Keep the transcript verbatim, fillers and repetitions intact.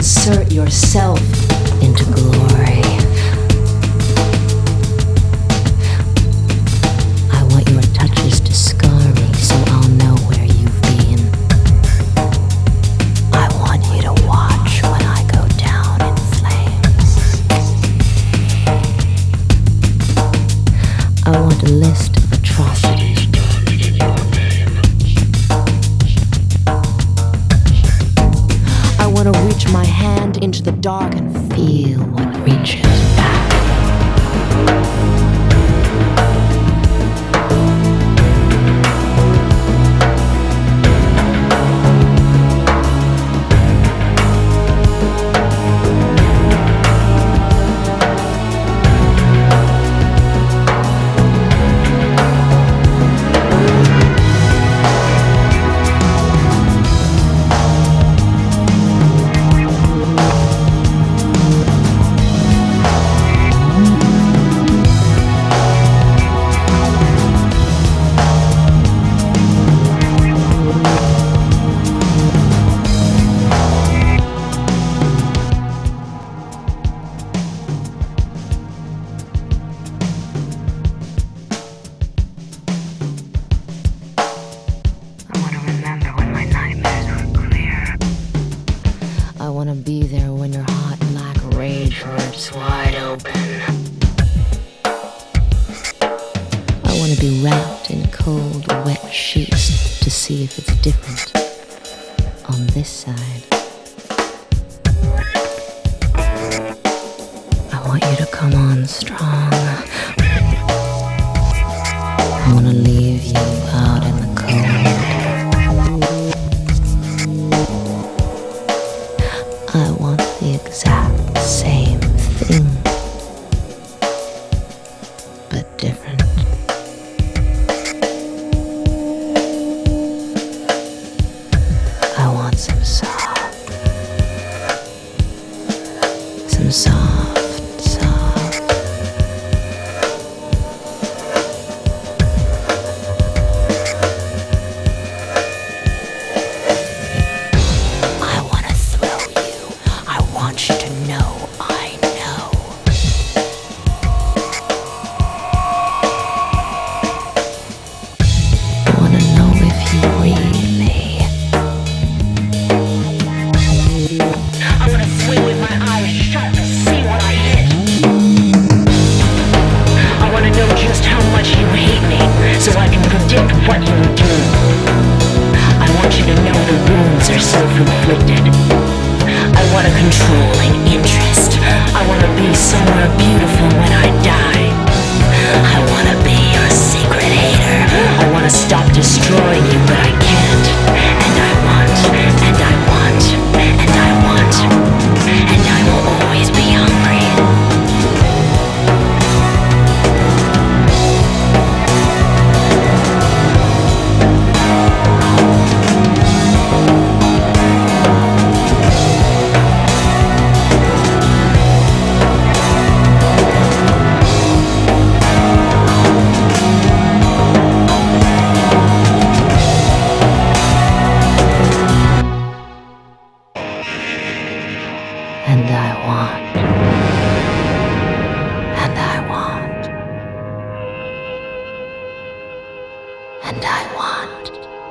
insert yourself into glory. I want your touches to scar me so I'll know where you've been. I want you to watch when I go down in flames. I want a list of atrocities. I want to reach my hand into the dark and feel what reaches back. I want to be there when your hot black rage rips wide open. I want to be wrapped in cold, wet sheets to see if it's different on this side. I want you to come on strong. I want to leave you out in the cold. I want the exact same thing, but different. I want some soft, some soft, soft. I want to thrill you. I want you to know I know. I want to know if you really. I want to swing with my eyes shut to see what I hit. I want to know just how much you hate me so I can predict what you will do. I want you to know the wounds are self-inflicted. I want a controlling interest. I want to be somewhere beautiful when I die. I want to be your secret hater. I want to stop destroying you, but I can't. And I want, and I want, and I want, and I will always be hungry. And I want, and I want, and I want.